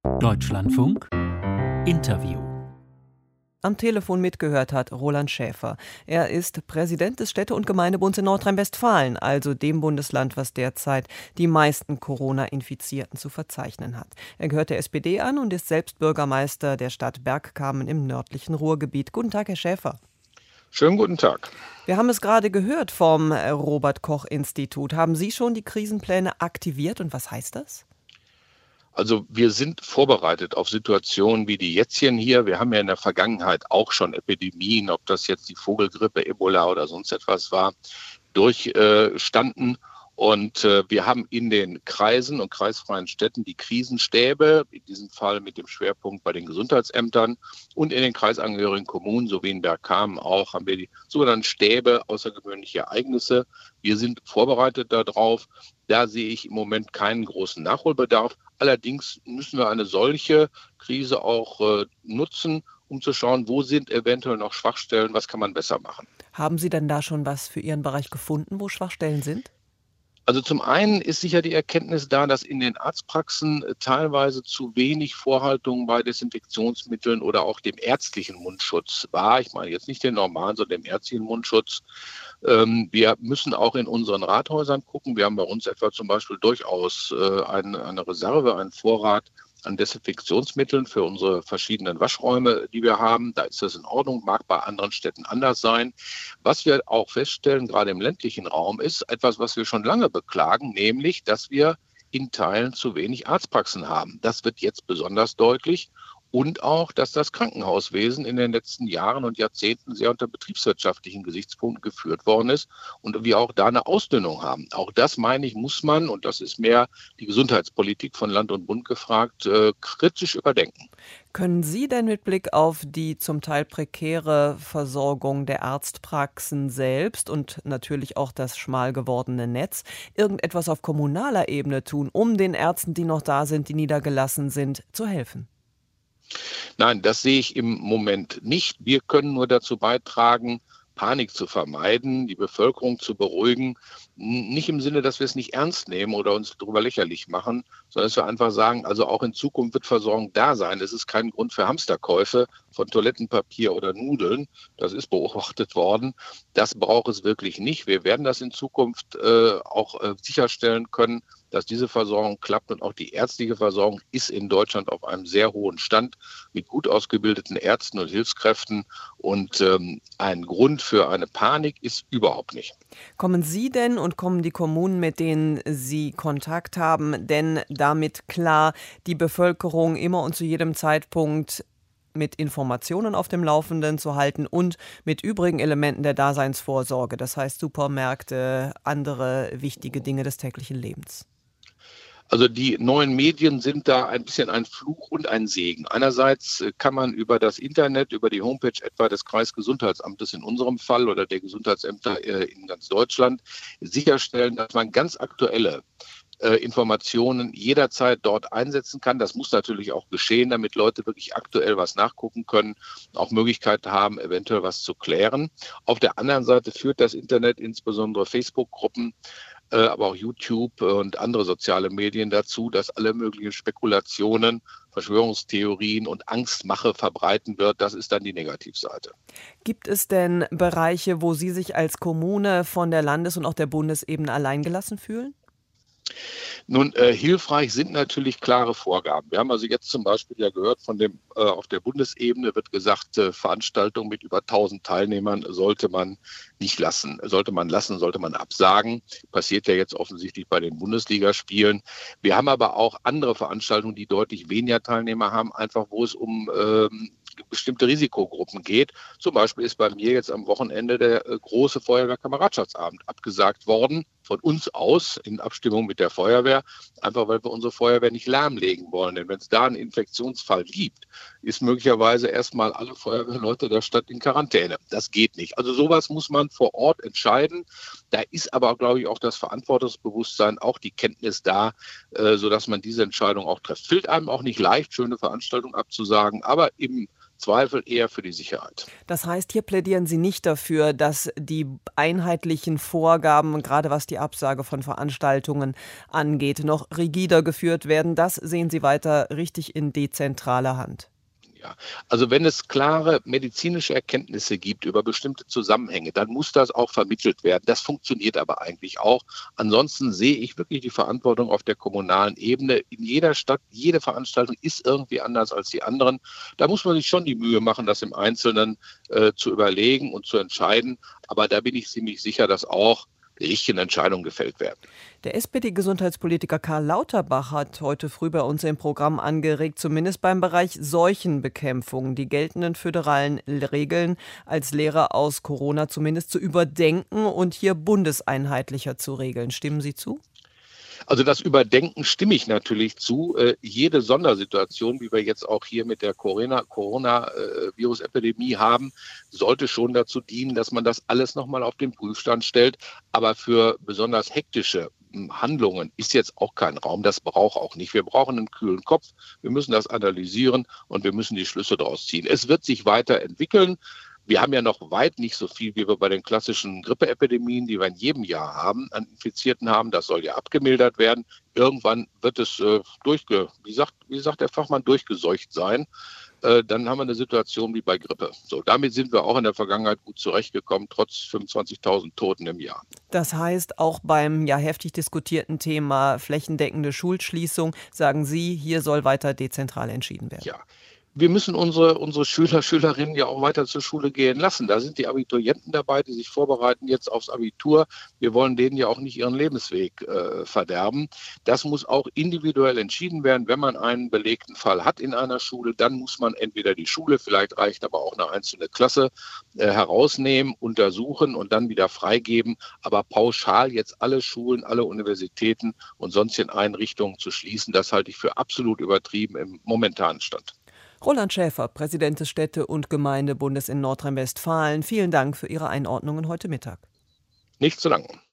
Deutschlandfunk Interview. Am Telefon mitgehört hat Roland Schäfer. Er ist Präsident des Städte- und Gemeindebunds in Nordrhein-Westfalen, also dem Bundesland, was derzeit die meisten Corona-Infizierten zu verzeichnen hat. Er gehört der SPD an und ist selbst Bürgermeister der Stadt Bergkamen im nördlichen Ruhrgebiet. Guten Tag, Herr Schäfer. Schönen guten Tag. Wir haben es gerade gehört vom Robert-Koch-Institut. Haben Sie schon die Krisenpläne aktiviert und was heißt das? Also wir sind vorbereitet auf Situationen wie die jetzigen hier. Wir haben ja in der Vergangenheit auch schon Epidemien, ob das jetzt die Vogelgrippe, Ebola oder sonst etwas war, durchstanden. Und wir haben in den Kreisen und kreisfreien Städten die Krisenstäbe, in diesem Fall mit dem Schwerpunkt bei den Gesundheitsämtern, und in den kreisangehörigen Kommunen, so wie in Bergkamen auch, haben wir die sogenannten Stäbe außergewöhnliche Ereignisse. Wir sind vorbereitet darauf. Da sehe ich im Moment keinen großen Nachholbedarf. Allerdings müssen wir eine solche Krise auch nutzen, um zu schauen, wo sind eventuell noch Schwachstellen, was kann man besser machen. Haben Sie denn da schon was für Ihren Bereich gefunden, wo Schwachstellen sind? Also zum einen ist sicher die Erkenntnis da, dass in den Arztpraxen teilweise zu wenig Vorhaltung bei Desinfektionsmitteln oder auch dem ärztlichen Mundschutz war. Ich meine jetzt nicht den normalen, sondern dem ärztlichen Mundschutz. Wir müssen auch in unseren Rathäusern gucken. Wir haben bei uns etwa zum Beispiel durchaus eine Reserve, einen Vorrat an Desinfektionsmitteln für unsere verschiedenen Waschräume, die wir haben. Da ist das in Ordnung, mag bei anderen Städten anders sein. Was wir auch feststellen, gerade im ländlichen Raum, ist etwas, was wir schon lange beklagen, nämlich, dass wir in Teilen zu wenig Arztpraxen haben. Das wird jetzt besonders deutlich. Und auch, dass das Krankenhauswesen in den letzten Jahren und Jahrzehnten sehr unter betriebswirtschaftlichen Gesichtspunkten geführt worden ist und wir auch da eine Ausdünnung haben. Auch das, meine ich, muss man, und das ist mehr die Gesundheitspolitik von Land und Bund gefragt, kritisch überdenken. Können Sie denn mit Blick auf die zum Teil prekäre Versorgung der Arztpraxen selbst und natürlich auch das schmal gewordene Netz irgendetwas auf kommunaler Ebene tun, um den Ärzten, die noch da sind, die niedergelassen sind, zu helfen? Nein, das sehe ich im Moment nicht. Wir können nur dazu beitragen, Panik zu vermeiden, die Bevölkerung zu beruhigen. Nicht im Sinne, dass wir es nicht ernst nehmen oder uns darüber lächerlich machen, sondern dass wir einfach sagen, also auch in Zukunft wird Versorgung da sein. Es ist kein Grund für Hamsterkäufe von Toilettenpapier oder Nudeln. Das ist beobachtet worden. Das braucht es wirklich nicht. Wir werden das in Zukunft auch sicherstellen können, dass diese Versorgung klappt, und auch die ärztliche Versorgung ist in Deutschland auf einem sehr hohen Stand mit gut ausgebildeten Ärzten und Hilfskräften, und ein Grund für eine Panik ist überhaupt nicht. Kommen Sie denn und kommen die Kommunen, mit denen Sie Kontakt haben, denn damit klar, die Bevölkerung immer und zu jedem Zeitpunkt mit Informationen auf dem Laufenden zu halten und mit übrigen Elementen der Daseinsvorsorge, das heißt Supermärkte, andere wichtige Dinge des täglichen Lebens? Also die neuen Medien sind da ein bisschen ein Fluch und ein Segen. Einerseits kann man über das Internet, über die Homepage etwa des Kreisgesundheitsamtes in unserem Fall oder der Gesundheitsämter in ganz Deutschland sicherstellen, dass man ganz aktuelle Informationen jederzeit dort einsetzen kann. Das muss natürlich auch geschehen, damit Leute wirklich aktuell was nachgucken können, auch Möglichkeiten haben, eventuell was zu klären. Auf der anderen Seite führt das Internet, insbesondere Facebook-Gruppen, aber auch YouTube und andere soziale Medien dazu, dass alle möglichen Spekulationen, Verschwörungstheorien und Angstmache verbreiten wird. Das ist dann die Negativseite. Gibt es denn Bereiche, wo Sie sich als Kommune von der Landes- und auch der Bundesebene alleingelassen fühlen? Nun, hilfreich sind natürlich klare Vorgaben. Wir haben also jetzt zum Beispiel ja gehört, auf der Bundesebene wird gesagt, Veranstaltungen mit über 1000 Teilnehmern sollte man absagen. Passiert ja jetzt offensichtlich bei den Bundesligaspielen. Wir haben aber auch andere Veranstaltungen, die deutlich weniger Teilnehmer haben, einfach wo es um bestimmte Risikogruppen geht. Zum Beispiel ist bei mir jetzt am Wochenende der große Feuerwehr-Kameradschaftsabend abgesagt worden, von uns aus in Abstimmung mit der Feuerwehr, einfach weil wir unsere Feuerwehr nicht lahmlegen wollen. Denn wenn es da einen Infektionsfall gibt, ist möglicherweise erstmal alle Feuerwehrleute der Stadt in Quarantäne. Das geht nicht. Also sowas muss man vor Ort entscheiden. Da ist aber, glaube ich, auch das Verantwortungsbewusstsein, auch die Kenntnis da, sodass man diese Entscheidung auch trifft. Fällt einem auch nicht leicht, schöne Veranstaltungen abzusagen, aber im Zweifel eher für die Sicherheit. Das heißt, hier plädieren Sie nicht dafür, dass die einheitlichen Vorgaben, gerade was die Absage von Veranstaltungen angeht, noch rigider geführt werden. Das sehen Sie weiter richtig in dezentraler Hand. Ja, also wenn es klare medizinische Erkenntnisse gibt über bestimmte Zusammenhänge, dann muss das auch vermittelt werden. Das funktioniert aber eigentlich auch. Ansonsten sehe ich wirklich die Verantwortung auf der kommunalen Ebene. In jeder Stadt, jede Veranstaltung ist irgendwie anders als die anderen. Da muss man sich schon die Mühe machen, das im Einzelnen zu überlegen und zu entscheiden. Aber da bin ich ziemlich sicher, dass auch die richtigen Entscheidungen gefällt werden. Der SPD-Gesundheitspolitiker Karl Lauterbach hat heute früh bei uns im Programm angeregt, zumindest beim Bereich Seuchenbekämpfung, die geltenden föderalen Regeln als Lehre aus Corona zumindest zu überdenken und hier bundeseinheitlicher zu regeln. Stimmen Sie zu? Also das Überdenken stimme ich natürlich zu. Jede Sondersituation, wie wir jetzt auch hier mit der Corona-Virus-Epidemie haben, sollte schon dazu dienen, dass man das alles nochmal auf den Prüfstand stellt. Aber für besonders hektische Handlungen ist jetzt auch kein Raum. Das braucht auch nicht. Wir brauchen einen kühlen Kopf. Wir müssen das analysieren und wir müssen die Schlüsse daraus ziehen. Es wird sich weiterentwickeln. Wir haben ja noch weit nicht so viel, wie wir bei den klassischen Grippeepidemien, die wir in jedem Jahr haben, an Infizierten haben. Das soll ja abgemildert werden. Irgendwann wird es wie sagt der Fachmann, durchgeseucht sein. Dann haben wir eine Situation wie bei Grippe. So, damit sind wir auch in der Vergangenheit gut zurechtgekommen, trotz 25.000 Toten im Jahr. Das heißt, auch beim ja heftig diskutierten Thema flächendeckende Schulschließung, sagen Sie, hier soll weiter dezentral entschieden werden. Ja. Wir müssen unsere Schüler, Schülerinnen ja auch weiter zur Schule gehen lassen. Da sind die Abiturienten dabei, die sich vorbereiten jetzt aufs Abitur. Wir wollen denen ja auch nicht ihren Lebensweg verderben. Das muss auch individuell entschieden werden. Wenn man einen belegten Fall hat in einer Schule, dann muss man entweder die Schule, vielleicht reicht aber auch eine einzelne Klasse, herausnehmen, untersuchen und dann wieder freigeben. Aber pauschal jetzt alle Schulen, alle Universitäten und sonstigen Einrichtungen zu schließen, das halte ich für absolut übertrieben im momentanen Stand. Roland Schäfer, Präsident des Städte- und Gemeindebundes in Nordrhein-Westfalen, vielen Dank für Ihre Einordnungen heute Mittag. Nicht zu danken.